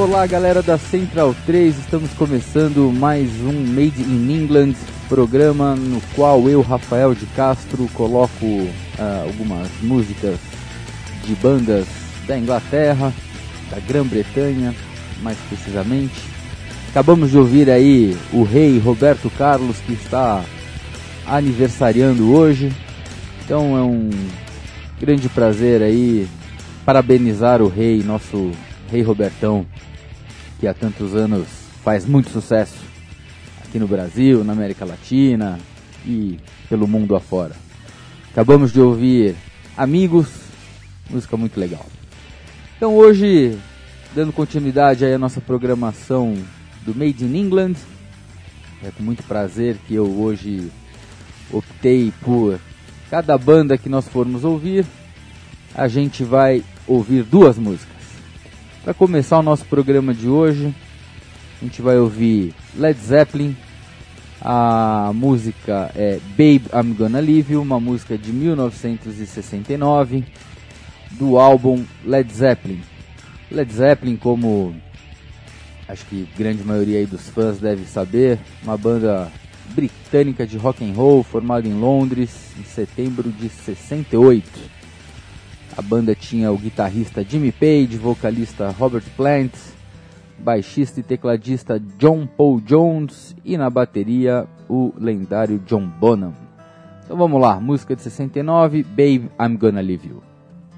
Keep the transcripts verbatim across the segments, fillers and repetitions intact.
Olá galera da Central três, estamos começando mais um Made in England, programa no qual eu, Rafael de Castro, coloco uh, algumas músicas de bandas da Inglaterra, da Grã-Bretanha, mais precisamente. Acabamos de ouvir aí o rei Roberto Carlos, que está aniversariando hoje, então é um grande prazer aí parabenizar o rei, nosso rei Robertão, que há tantos anos faz muito sucesso aqui no Brasil, na América Latina e pelo mundo afora. Acabamos de ouvir Amigos, música muito legal. Então hoje, dando continuidade aí à nossa programação do Made in England, é com muito prazer que eu hoje optei por cada banda que nós formos ouvir, a gente vai ouvir duas músicas. Para começar o nosso programa de hoje, a gente vai ouvir Led Zeppelin. A música é Babe, I'm Gonna Leave You, uma música de mil novecentos e sessenta e nove, do álbum Led Zeppelin. Led Zeppelin, como acho que grande maioria aí dos fãs deve saber, uma banda britânica de rock and roll formada em Londres em setembro de sessenta e oito. A banda tinha o guitarrista Jimmy Page, vocalista Robert Plant, baixista e tecladista John Paul Jones e na bateria o lendário John Bonham. Então vamos lá, música de sessenta e nove, Babe, I'm Gonna Leave You.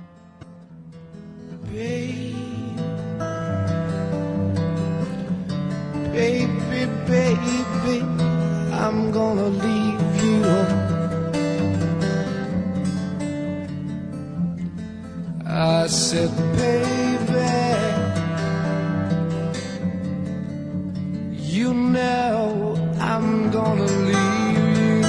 Baby, baby, baby, I'm gonna leave you. I said, baby, you know I'm gonna leave you.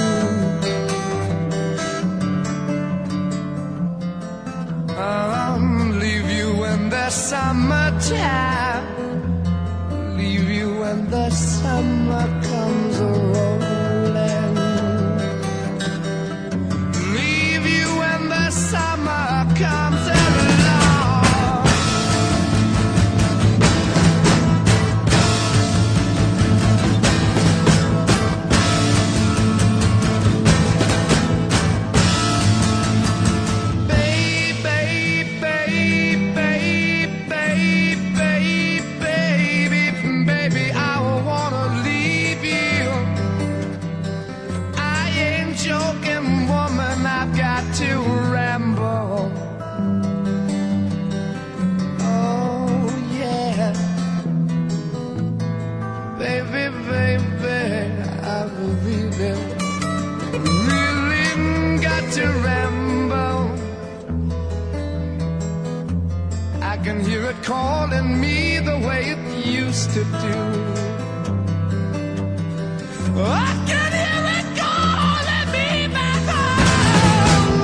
I'll leave you when the summertime, leave you when the summer comes rolling, leave you when the summer comes along. Calling me the way it used to do. I can hear it calling me back home.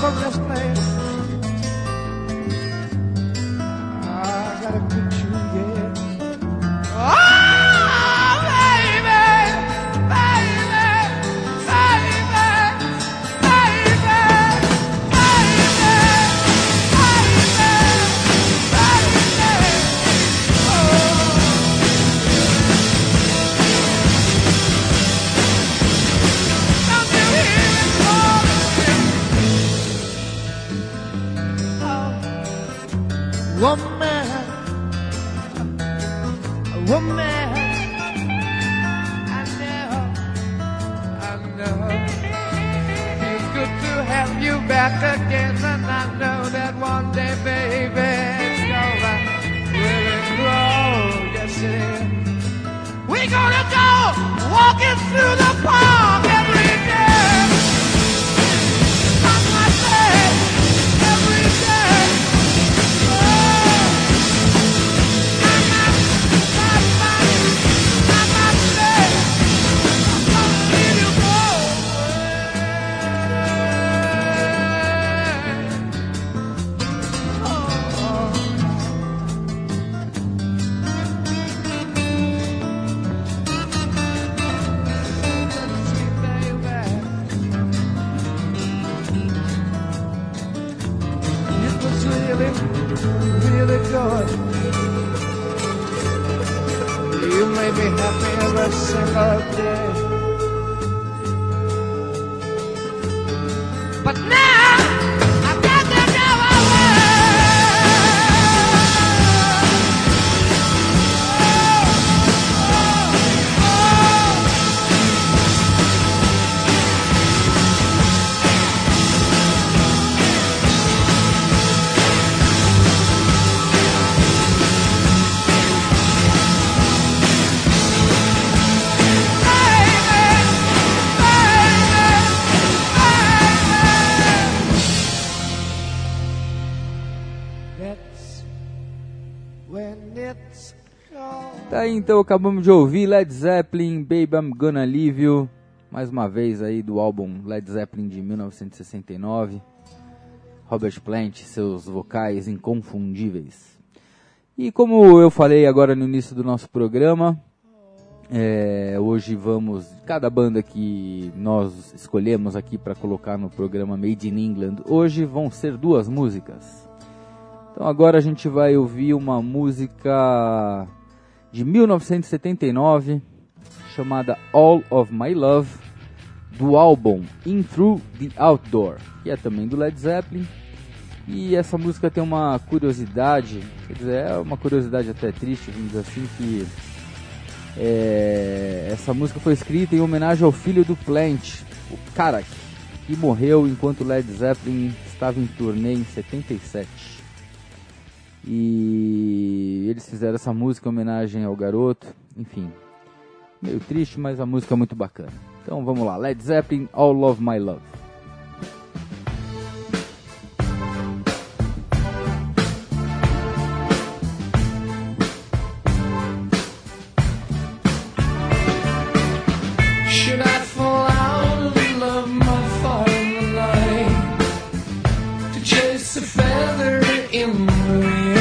from this place. I got a picture, yeah. Oh, baby, baby, baby, baby, woman, woman, I know, I know. Feels good to have you back again, and I know that one day, baby, it's gonna really grow. Yes, it is. We're gonna go walking through the park every day. I must say, every day. Really good. You made me happy every single day. But now I've got to go away. Tá aí, então acabamos de ouvir Led Zeppelin, Baby I'm Gonna Leave You, mais uma vez aí do álbum Led Zeppelin de mil novecentos e sessenta e nove, Robert Plant, seus vocais inconfundíveis. E como eu falei agora no início do nosso programa, é, hoje vamos, cada banda que nós escolhemos aqui para colocar no programa Made in England, hoje vão ser duas músicas. Então agora a gente vai ouvir uma música de mil novecentos e setenta e nove, chamada All of My Love, do álbum In Through the Outdoor, que é também do Led Zeppelin. E essa música tem uma curiosidade, quer dizer, é uma curiosidade até triste, vamos dizer assim, que é, essa música foi escrita em homenagem ao filho do Plant, o Karak, que morreu enquanto Led Zeppelin estava em turnê em setenta e sete. E eles fizeram essa música em homenagem ao garoto. Enfim, meio triste, mas a música é muito bacana. Então vamos lá, Led Zeppelin, All of My Love. Should I fall out of love, my fire in the night, to chase a feather in the wind?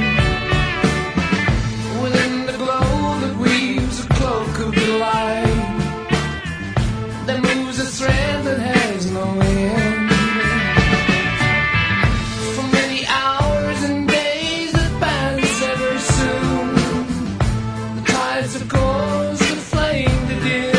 Within the glow that weaves a cloak of delight, that moves a thread that has no end. For many hours and days that pass ever soon, the tides of course the flame to dim.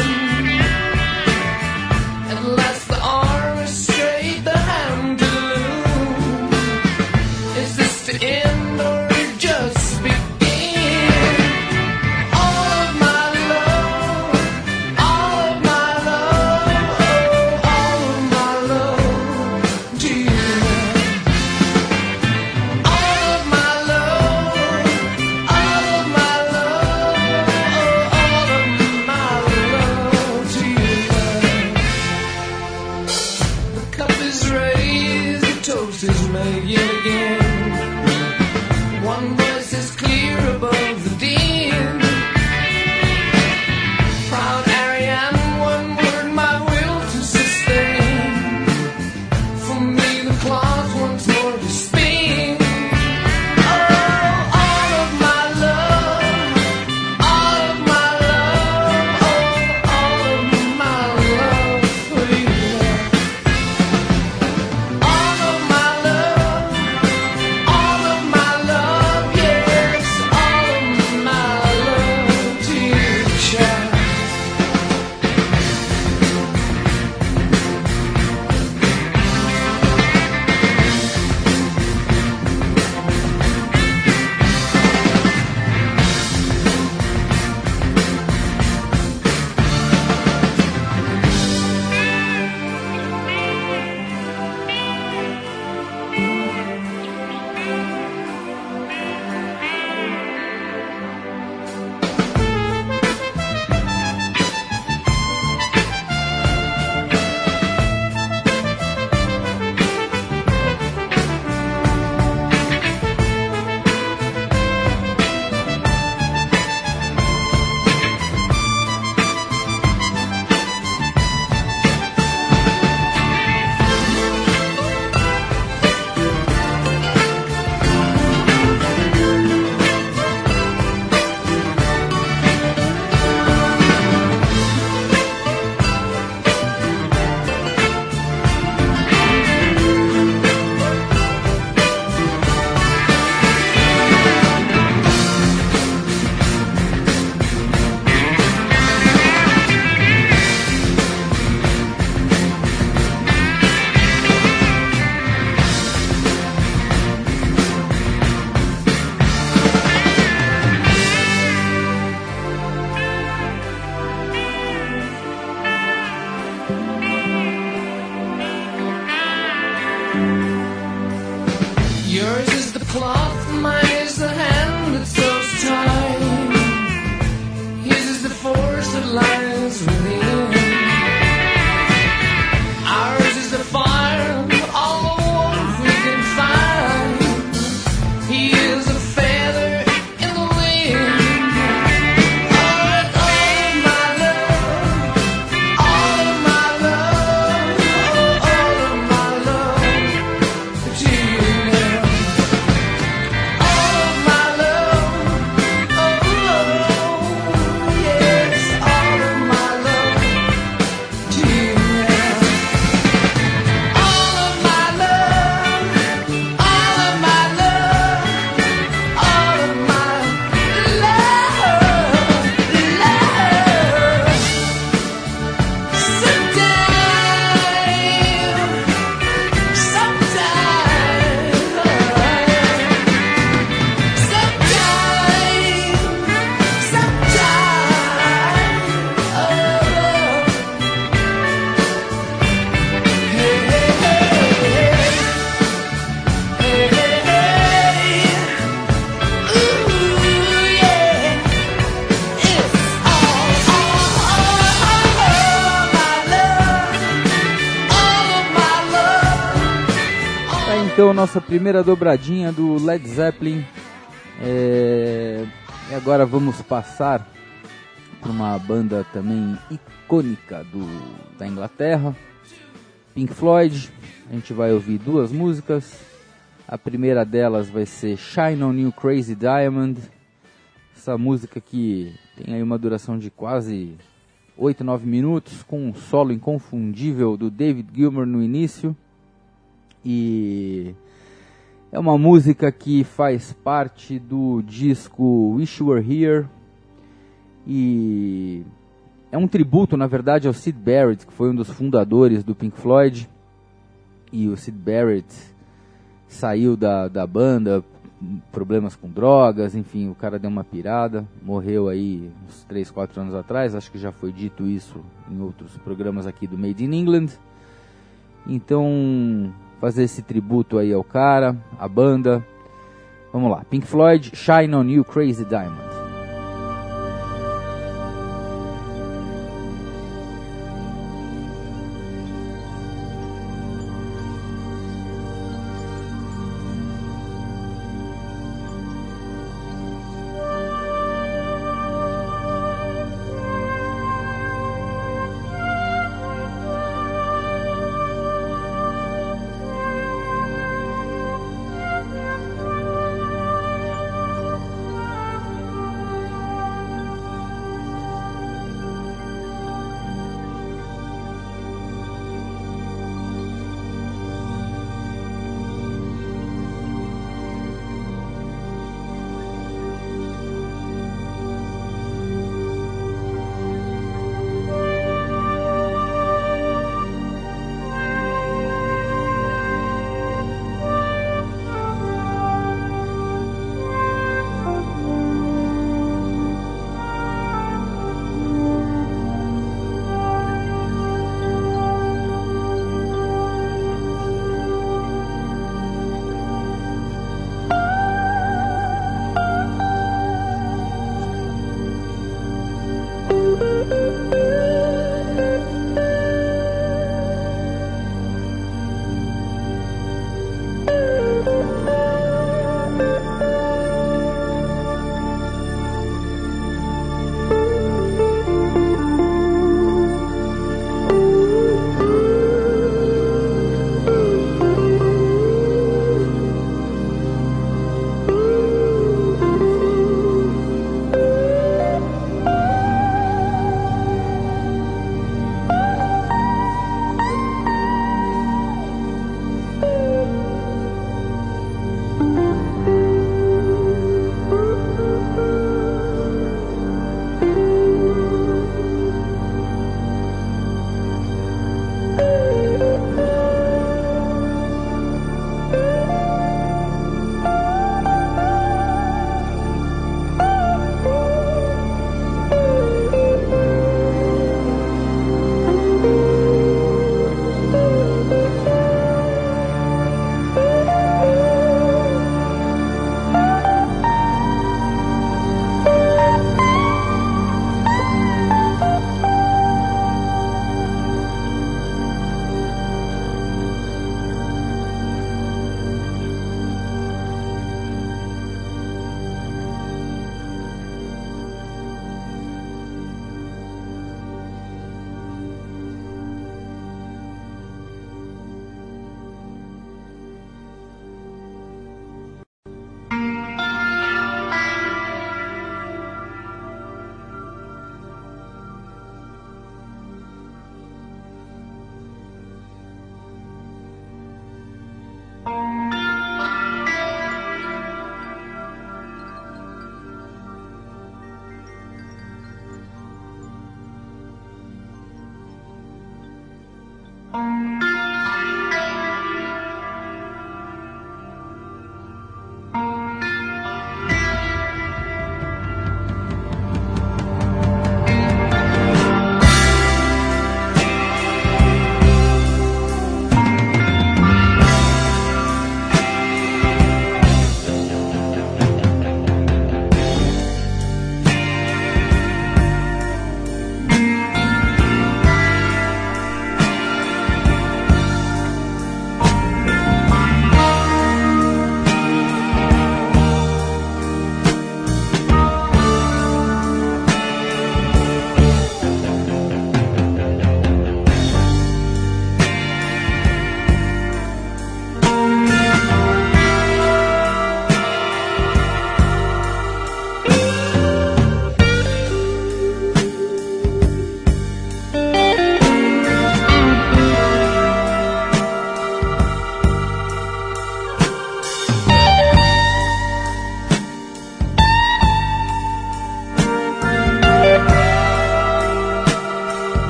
At last the arm is straight, the hand to the loom. Is this to end or just begin? All of my love, all of my love, oh, all of my love to you. All of my love, all of my love, oh, all of my love to you. The cup is raised, the toast is made yet again. One voice is clear above the din. Proud Ariane, one word my will to sustain. For me the cloth, mine is the hand that sews time. His is the force that lies within. Ours is the fire, all the warmth we can find. He is a feather in the wind. All, all of my love, all of my love, oh, all of my love to you now. All of my love, oh, oh, yes, all of my love to you now. All of my love, all of my love, all of my love, love. Sometime, sometime, sometime, sometime, oh. Hey, hey, hey, hey, hey, hey. Ooh, yeah. It's all, all, all, all of my love, all of my love. Tá, então, nossa primeira dobradinha do Led Zeppelin. É... E agora vamos passar para uma banda também icônica do... da Inglaterra, Pink Floyd. A gente vai ouvir duas músicas. A primeira delas vai ser Shine On You Crazy Diamond. Essa música que tem aí uma duração de quase oito, nove minutos, com um solo inconfundível do David Gilmour no início. E é uma música que faz parte do disco Wish You Were Here. E é um tributo, na verdade, ao Syd Barrett, que foi um dos fundadores do Pink Floyd. E o Syd Barrett saiu da, da banda, problemas com drogas, enfim, o cara deu uma pirada, morreu aí uns três, quatro anos atrás. Acho que já foi dito isso em outros programas aqui do Made in England. Então, fazer esse tributo aí ao cara, à banda. Vamos lá, Pink Floyd, Shine On You Crazy Diamond.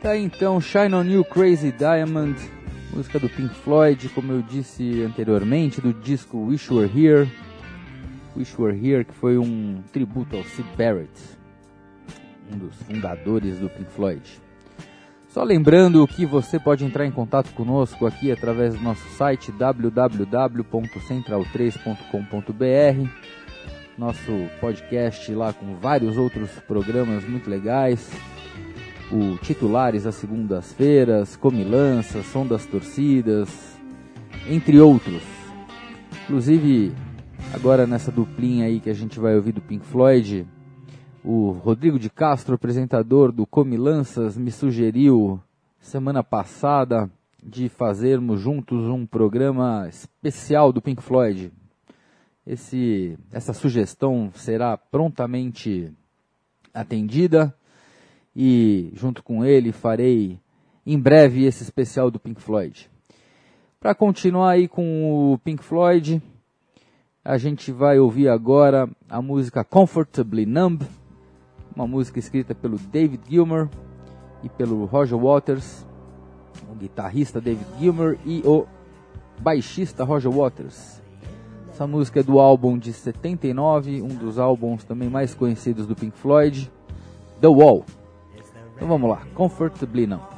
Tá aí, então, Shine On You, Crazy Diamond, música do Pink Floyd, como eu disse anteriormente, do disco Wish You Were Here. Wish You Were Here, que foi um tributo ao Syd Barrett, um dos fundadores do Pink Floyd. Só lembrando que você pode entrar em contato conosco aqui através do nosso site w w w ponto central três ponto com ponto b r, nosso podcast lá com vários outros programas muito legais, o Titulares às segundas-feiras, Comilança, Som das Torcidas, entre outros. Inclusive, agora nessa duplinha aí que a gente vai ouvir do Pink Floyd, o Rodrigo de Castro, apresentador do Comilanças, me sugeriu semana passada de fazermos juntos um programa especial do Pink Floyd. Esse, essa sugestão será prontamente atendida e junto com ele farei em breve esse especial do Pink Floyd. Para continuar aí com o Pink Floyd, a gente vai ouvir agora a música Comfortably Numb, uma música escrita pelo David Gilmour e pelo Roger Waters, o guitarrista David Gilmour e o baixista Roger Waters. Essa música é do álbum de setenta e nove, um dos álbuns também mais conhecidos do Pink Floyd, The Wall. Então vamos lá, Comfortably Numb.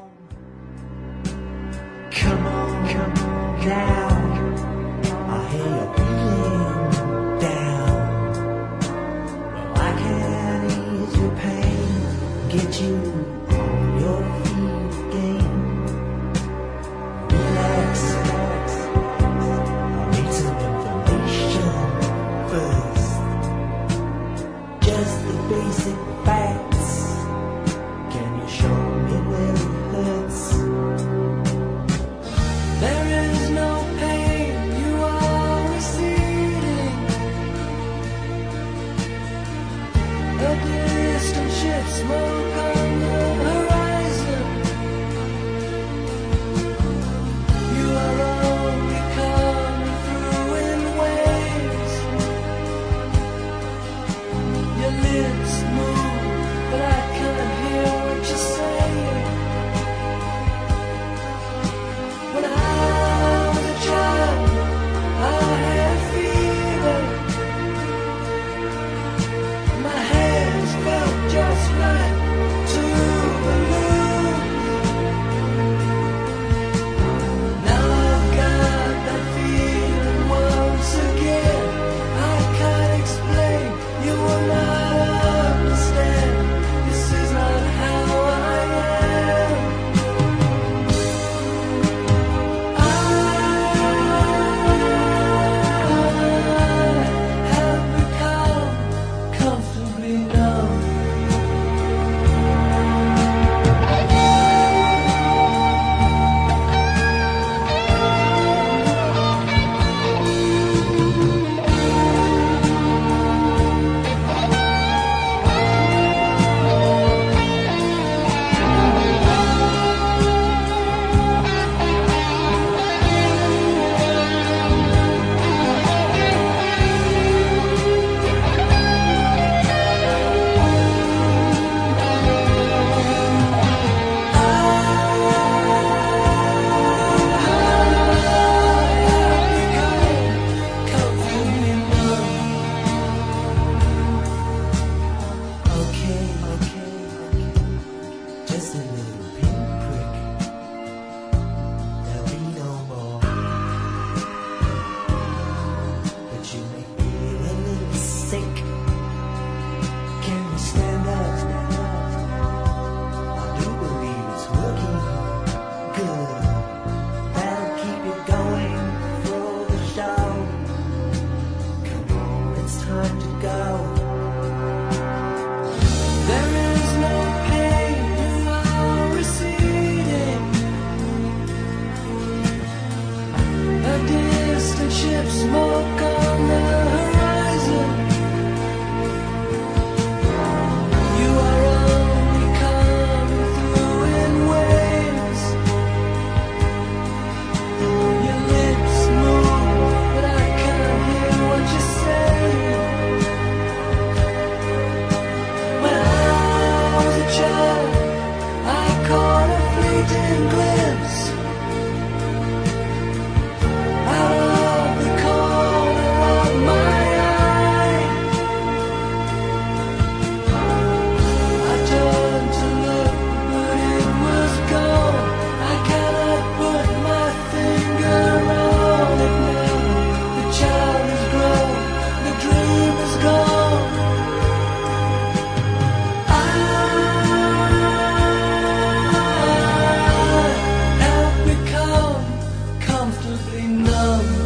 Come on, come on down. I hear you feeling down. Well, I can ease your pain, get you on your feet again. Relax, relax. I need some information first. Just the basic facts. Can you show me where it hurts? There is no pain, you are receding. A distant ship, smoke on the horizon. You are only coming through in waves. Your lips move, but I can't hear what you're saying. When I was a child, I had fever. My hands felt just like two balloons. Now I've got that feeling once again. I can't explain, you will not understand. This is not how I am. I have become comfortably numb. Okay, okay, just a little pinprick. There'll be no more. But you make me feel a little sick. Can you stand up? I do believe it's working good. That'll keep you going for the show. Come on, it's time to go. There is no pain, you are receding. A distant ship, smoke on the horizon. You are only coming through in waves. Your lips move, but I can't hear what you're saying. When I was a child, I caught a numb.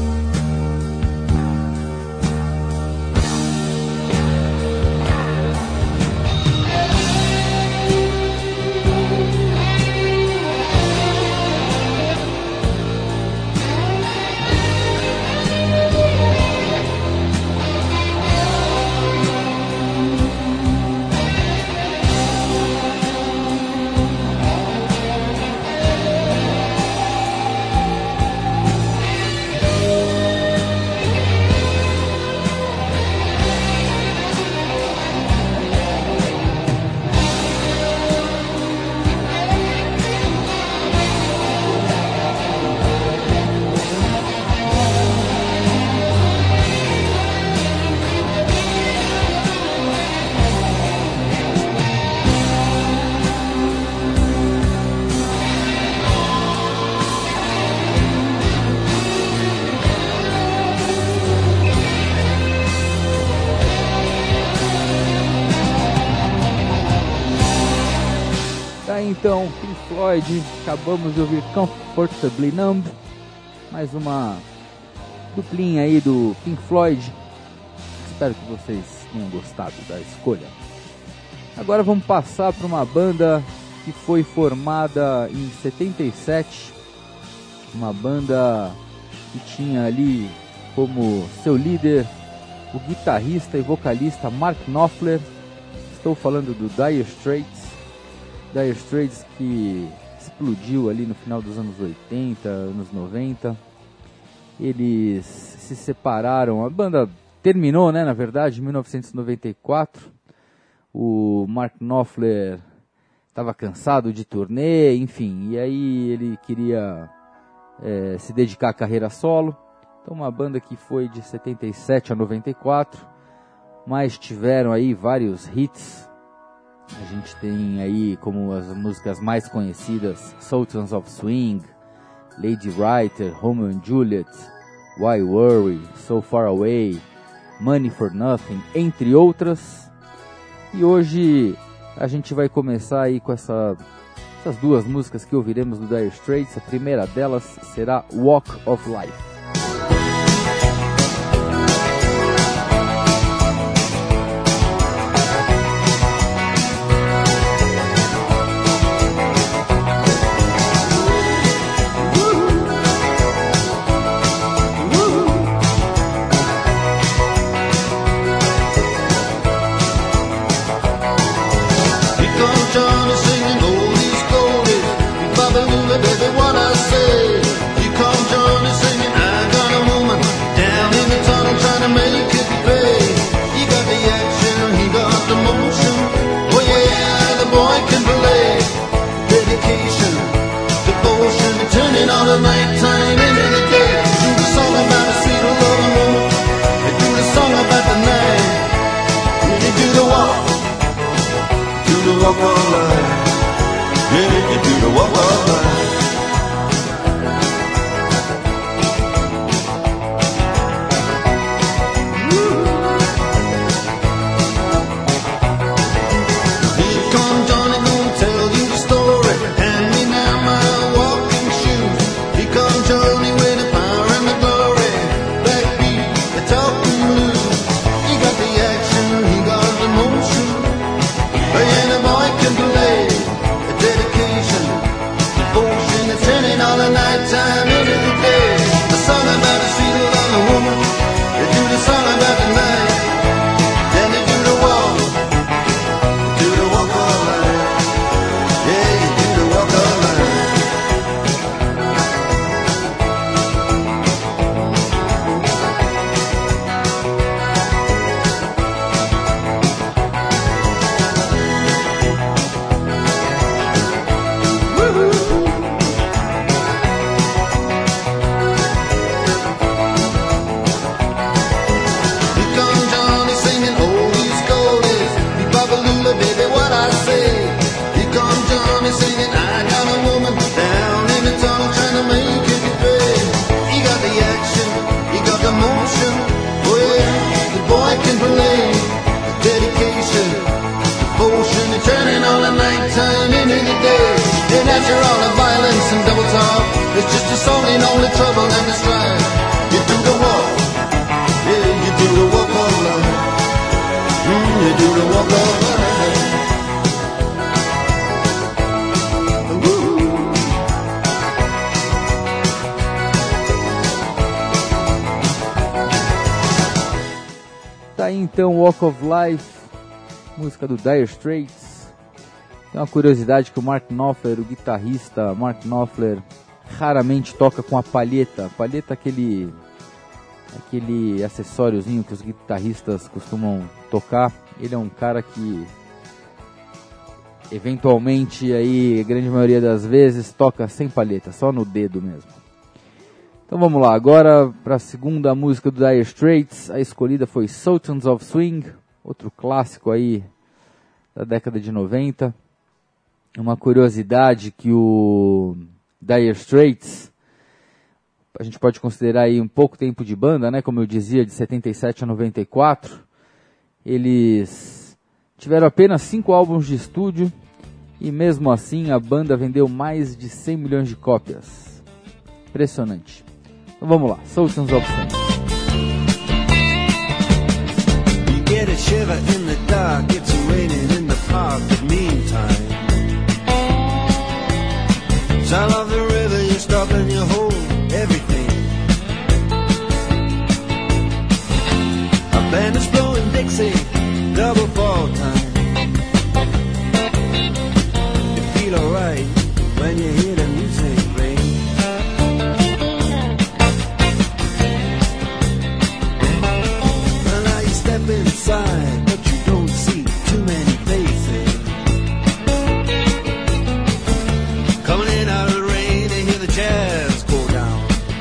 Então, Pink Floyd, acabamos de ouvir Comfortably Numb, mais uma duplinha aí do Pink Floyd. Espero que vocês tenham gostado da escolha. Agora vamos passar para uma banda que foi formada em setenta e sete, uma banda que tinha ali como seu líder o guitarrista e vocalista Mark Knopfler. Estou falando do Dire Straits. Dire Straits que explodiu ali no final dos anos oitenta, anos noventa. Eles se separaram, a banda terminou, né, na verdade, em mil novecentos e noventa e quatro. O Mark Knopfler estava cansado de turnê, enfim, e aí ele queria é, se dedicar à carreira solo. Então uma banda que foi de setenta e sete a noventa e quatro, mas tiveram aí vários hits. A gente tem aí como as músicas mais conhecidas Sultans of Swing, Lady Writer, Romeo and Juliet, Why Worry, So Far Away, Money for Nothing, entre outras. E hoje a gente vai começar aí com essa, essas duas músicas que ouviremos do Dire Straits. A primeira delas será Walk of Life. Baby, what I say, you come Johnny singing. It's just a song in only trouble and the strife. You do the walk, yeah, you do the walk of life. Mm, you do the walk of life. Woo. Tá aí então Walk of Life, música do Dire Straits. Tem uma curiosidade que o Mark Knopfler, o guitarrista Mark Knopfler, raramente toca com a palheta. Palheta é aquele, aquele acessóriozinho que os guitarristas costumam tocar. Ele é um cara que, eventualmente, aí, a grande maioria das vezes, toca sem palheta, só no dedo mesmo. Então vamos lá, agora para a segunda música do Dire Straits. A escolhida foi Sultans of Swing, outro clássico aí da década de noventa. Uma curiosidade que o Dire Straits, a gente pode considerar aí um pouco tempo de banda, né? Como eu dizia, de setenta e sete a noventa e quatro. Eles tiveram apenas cinco álbuns de estúdio e mesmo assim a banda vendeu mais de cem milhões de cópias. Impressionante. Então vamos lá, Sultans of Swing. You get a shiver in the dark, it's raining in the park, but meantime sound of the river, you stop and you hold everything. A band is blowing Dixie, double fall time. You feel alright when you hear the music ring. Well, now you step inside, but you don't see too many faces. Coming in out of the rain, they hear the jazz go down.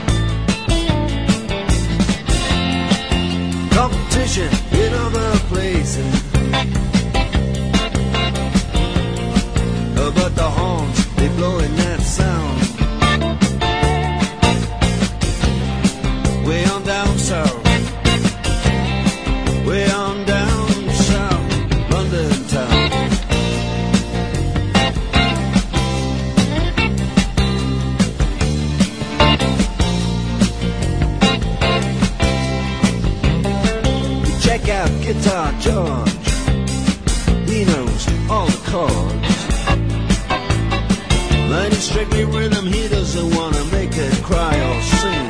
Competition in other places, uh, but the horns, they blowing that sound. Way on down south, way on down south, London town. Check out Guitar George, he knows all the chords. But it's strictly rhythm, he doesn't want to make it cry or sing.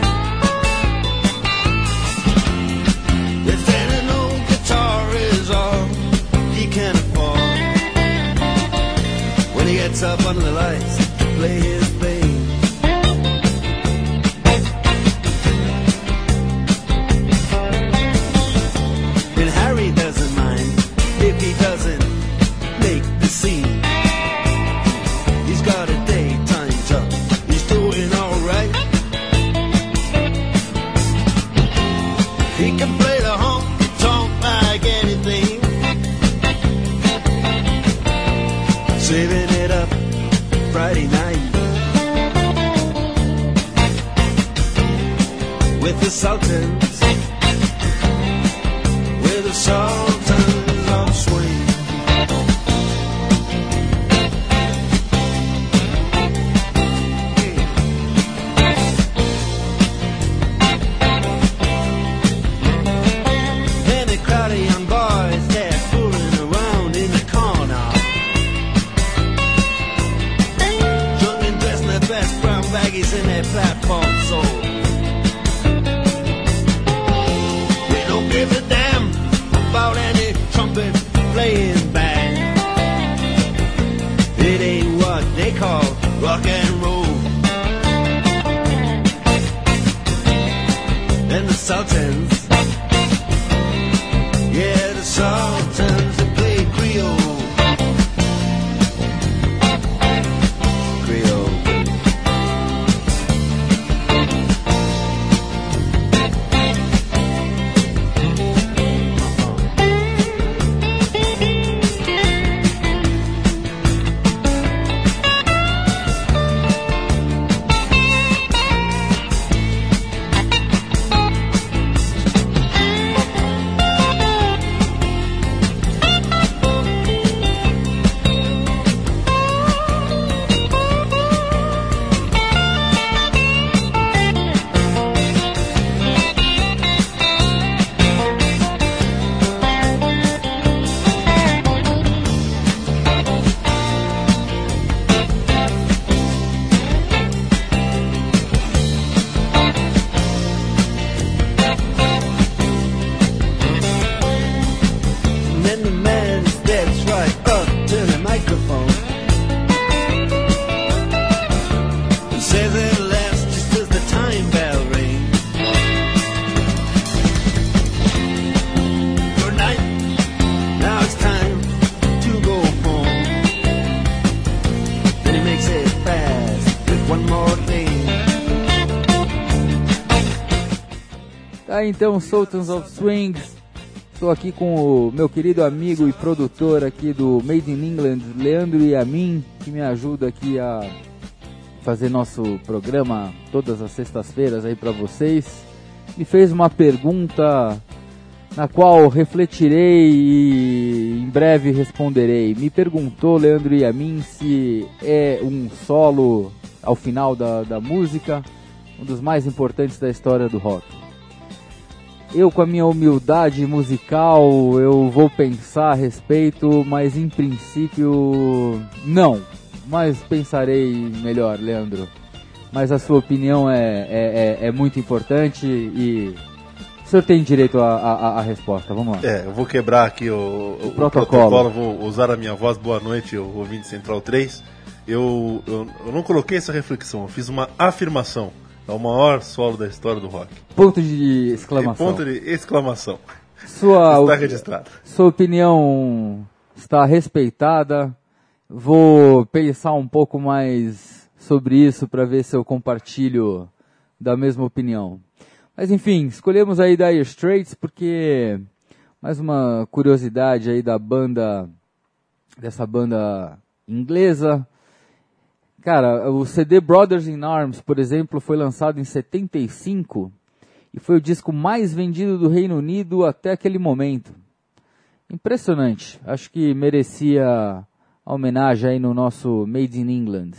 If any old guitar is all he can afford, when he gets up under the lights to play his thing. Harry doesn't mind if he doesn't make the scene. He's got a daytime job, he's doing alright. He can play the honky-tonk like anything, saving it up Friday night with the Sultans. The Sultans of Swing. Many crowd of young boys, they're fooling around in the corner, drunk and dressed in their best brown baggies in their platform soles. They don't give a damn about any trumpet playing band. It ain't what they call rock and roll. And the Sultans, yeah, the Sultans, they play Creole. Creole. Aí então, Sultans of Swing. Estou aqui com o meu querido amigo e produtor aqui do Made in England, Leandro Yamin, que me ajuda aqui a fazer nosso programa todas as sextas-feiras aí para vocês. Me fez uma pergunta na qual refletirei e em breve responderei. Me perguntou, Leandro Yamin, se é um solo ao final da, da música, um dos mais importantes da história do rock. Eu, com a minha humildade musical, eu vou pensar a respeito, mas em princípio, não. Mas pensarei melhor, Leandro. Mas a sua opinião é, é, é, é muito importante e o senhor tem direito à resposta. Vamos lá. É, eu vou quebrar aqui o, o, o protocolo. protocolo, vou usar a minha voz. Boa noite, o ouvinte Central três. Eu, eu, eu não coloquei essa reflexão, eu fiz uma afirmação. É o maior solo da história do rock. Ponto de exclamação. Ponto de exclamação. Sua, está registrado. Sua opinião está respeitada. Vou pensar um pouco mais sobre isso para ver se eu compartilho da mesma opinião. Mas enfim, escolhemos aí Dire Straits porque mais uma curiosidade aí da banda, dessa banda inglesa. Cara, o C D Brothers in Arms, por exemplo, foi lançado em setenta e cinco e foi o disco mais vendido do Reino Unido até aquele momento. Impressionante. Acho que merecia a homenagem aí no nosso Made in England.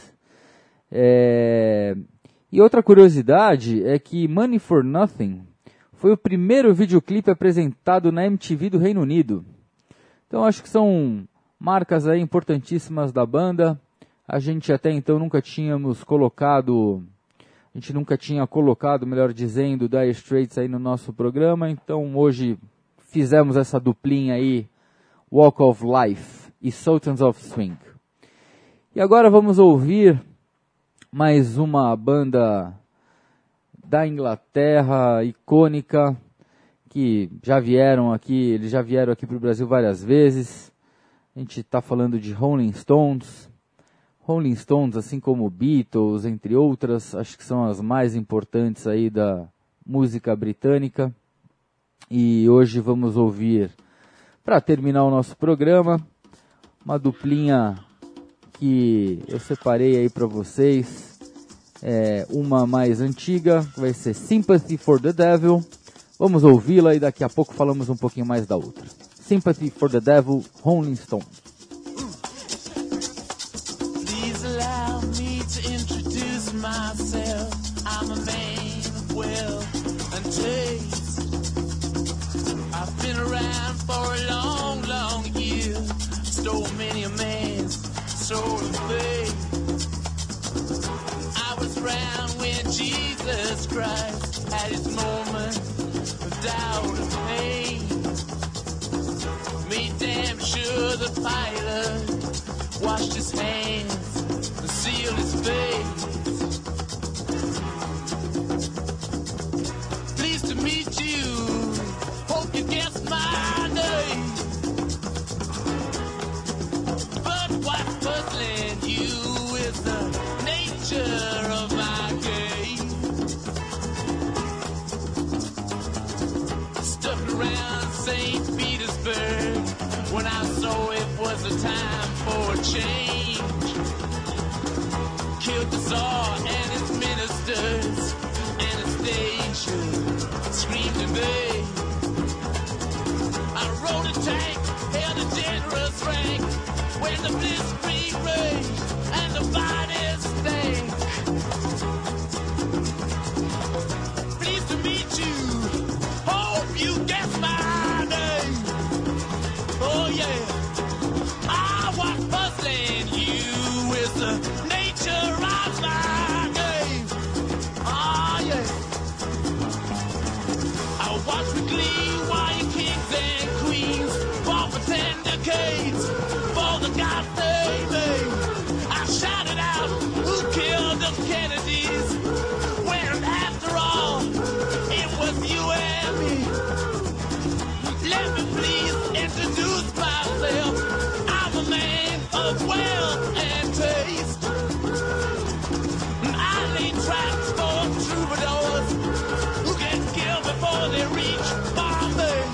É... E outra curiosidade é que Money for Nothing foi o primeiro videoclipe apresentado na M T V do Reino Unido. Então acho que são marcas aí importantíssimas da banda. A gente até então nunca tínhamos colocado, a gente nunca tinha colocado, melhor dizendo, Dire Straits aí no nosso programa. Então hoje fizemos essa duplinha aí, Walk of Life e Sultans of Swing. E agora vamos ouvir mais uma banda da Inglaterra, icônica, que já vieram aqui, eles já vieram aqui para o Brasil várias vezes. A gente está falando de Rolling Stones. Rolling Stones, assim como Beatles, entre outras, acho que são as mais importantes aí da música britânica. E hoje vamos ouvir, para terminar o nosso programa, uma duplinha que eu separei aí para vocês. É uma mais antiga, que vai ser Sympathy for the Devil. Vamos ouvi-la e daqui a pouco falamos um pouquinho mais da outra. Sympathy for the Devil, Rolling Stones. Myself, I'm a man of wealth and taste. I've been around for a long, long year. Stole many a man's soul of faith. I was around when Jesus Christ had his moment of doubt and pain. Made damn sure the pilot washed his hands and sealed his face. Meet you, hope you guess my name. But what's puzzling you is the nature of my game. Stuck around Saint Petersburg when I saw it was a time for a change. Killed the Tsar and his ministers, Anastasia screamed in vain. I rode a tank, held a generous rank, when the blitzkrieg raged and the bodies stank. Pleased to meet you, hope you guess my name. Oh yeah, I was puzzling you with the nature of my game. Ah yeah. Watch with glee while you kings and queens fought for ten decades for the God they made. I shouted out, who killed the Kennedys? When after all, it was you and me. Let me please introduce myself. I'm a man of wealth and taste. I lay traps for troubadours who get killed before before they reach Bombay.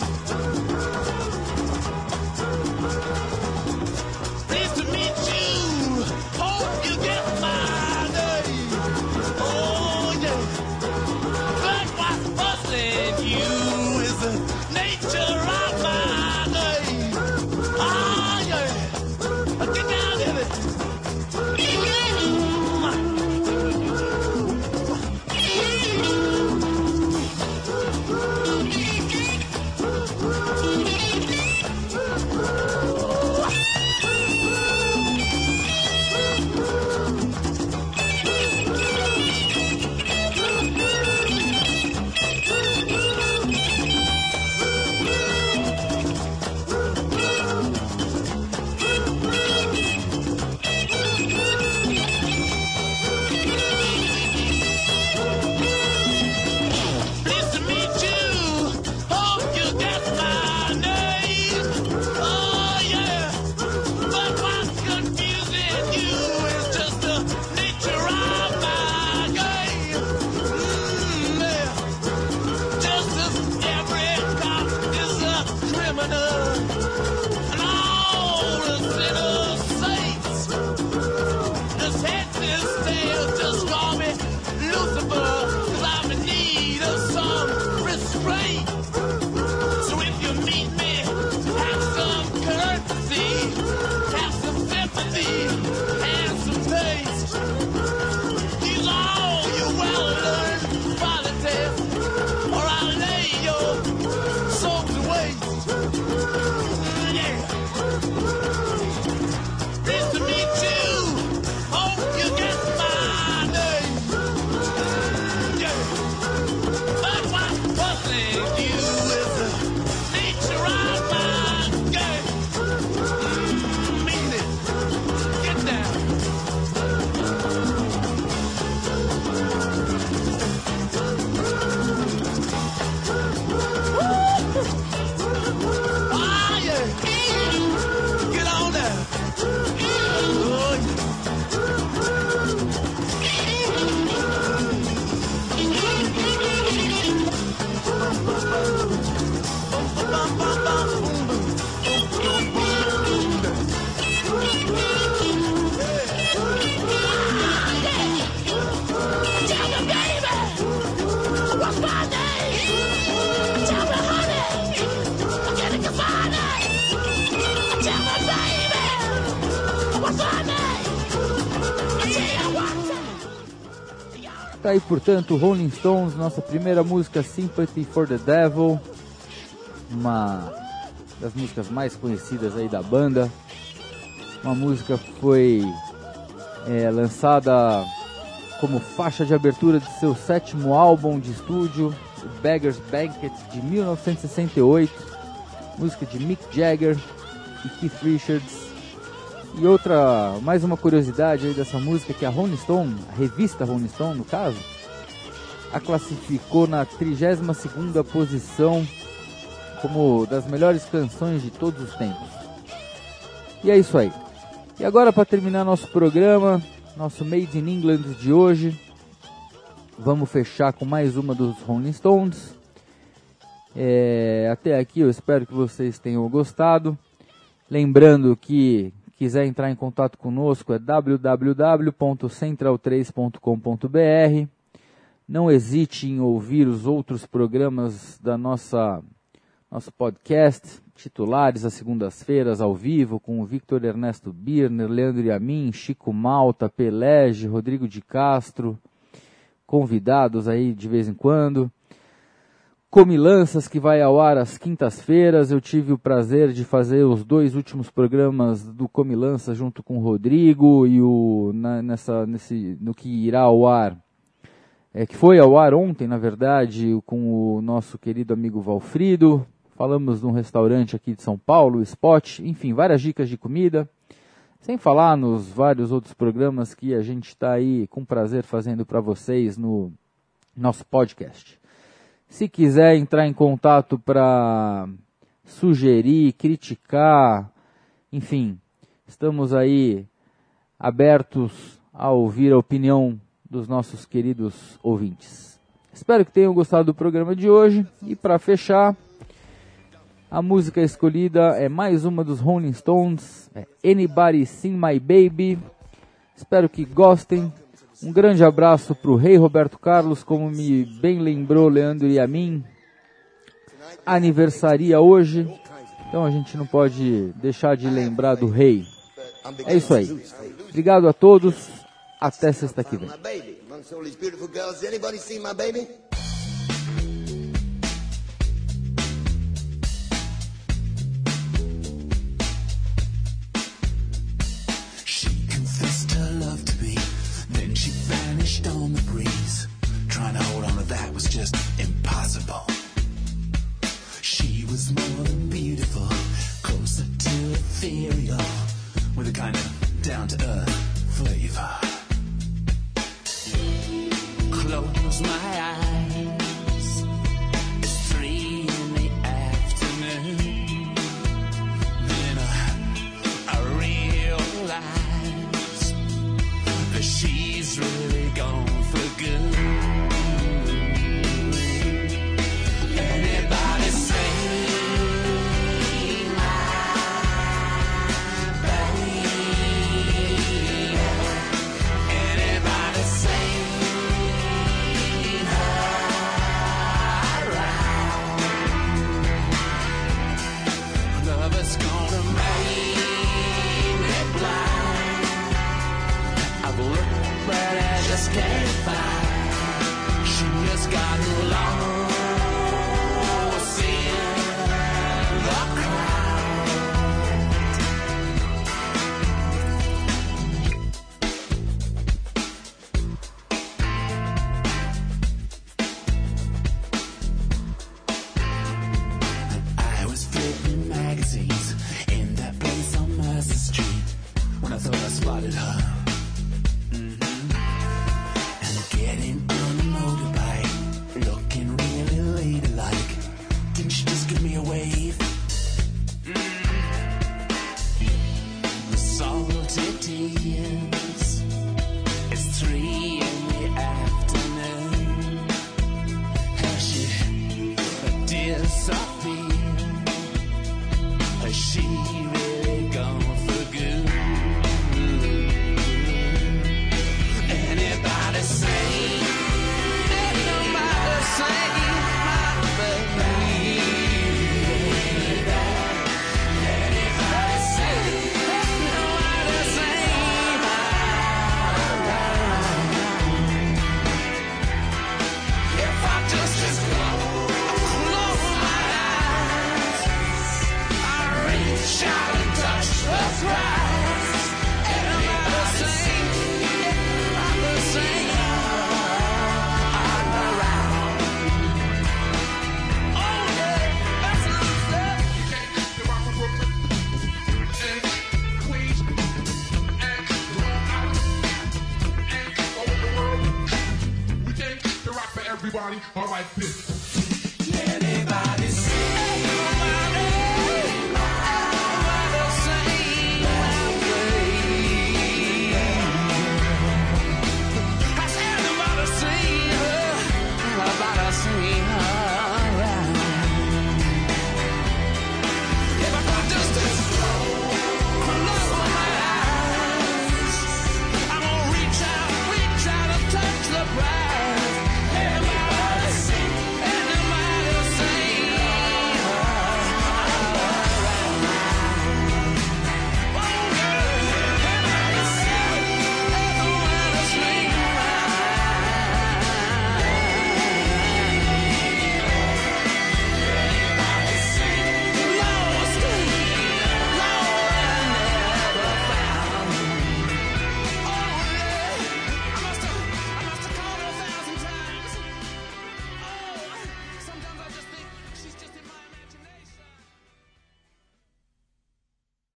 Pleased to meet you. Hope you get my name. Oh yeah. But what's puzzling you is the nature of my name. Ah yeah. Get down in it. Pleased to meet you. Hope you get my name. Oh yeah. But what's confusing you is just the nature of my game. Mm, yeah. Just as every cop is a criminal, and all the sinners saints. This head, this tail, just call me Lucifer, 'cause I'm in need of some restraint. So if you meet me, have some courtesy, have some sympathy, and some taste. These are all your well-learned qualities, or I'll lay your soul to waste. Yeah. Pleased to meet you. Hope you get my name. Yeah. But what's puzzling you is the nature of my game. Mm, mean it. Get down. Woo! Ah, yeah. Get on down. Oh, yeah. Tá aí, portanto, Rolling Stones, nossa primeira música, Sympathy for the Devil, uma das músicas mais conhecidas aí da banda. Uma música que foi é, lançada como faixa de abertura de seu sétimo álbum de estúdio, o Beggar's Banquet, de mil novecentos e sessenta e oito, música de Mick Jagger e Keith Richards. E outra, mais uma curiosidade aí dessa música, que a Rolling Stone, a revista Rolling Stone no caso, a classificou na trigésima segunda posição como das melhores canções de todos os tempos. E é isso aí. E agora, para terminar nosso programa, nosso Made in England de hoje, vamos fechar com mais uma dos Rolling Stones. É, até aqui eu espero que vocês tenham gostado. Lembrando que quiser entrar em contato conosco é w w w ponto central três ponto com ponto b r. Não hesite em ouvir os outros programas da nossa nosso podcast, titulares às segundas-feiras ao vivo, com o Victor Ernesto Birner, Leandro Yamin, Chico Malta, Pelege, Rodrigo de Castro, convidados aí de vez em quando. Comilanças, que vai ao ar às quintas-feiras. Eu tive o prazer de fazer os dois últimos programas do Comilança junto com o Rodrigo e o, na, nessa, nesse, no que irá ao ar, é, que foi ao ar ontem, na verdade, com o nosso querido amigo Valfrido. Falamos de um restaurante aqui de São Paulo, o Spot, enfim, várias dicas de comida. Sem falar nos vários outros programas que a gente está aí com prazer fazendo para vocês no nosso podcast. Se quiser entrar em contato para sugerir, criticar, enfim, estamos aí abertos a ouvir a opinião dos nossos queridos ouvintes. Espero que tenham gostado do programa de hoje. E para fechar, a música escolhida é mais uma dos Rolling Stones, é Anybody Seen My Baby. Espero que gostem. Um grande abraço para o Rei Roberto Carlos, como me bem lembrou Leandro e a mim. Aniversaria hoje, então a gente não pode deixar de lembrar do Rei. É isso aí. Obrigado a todos. Até sexta que vem. She vanished on the breeze. Trying to hold on to that was just impossible. She was more than beautiful, closer to ethereal, with a kind of down-to-earth flavor. Close my eyes.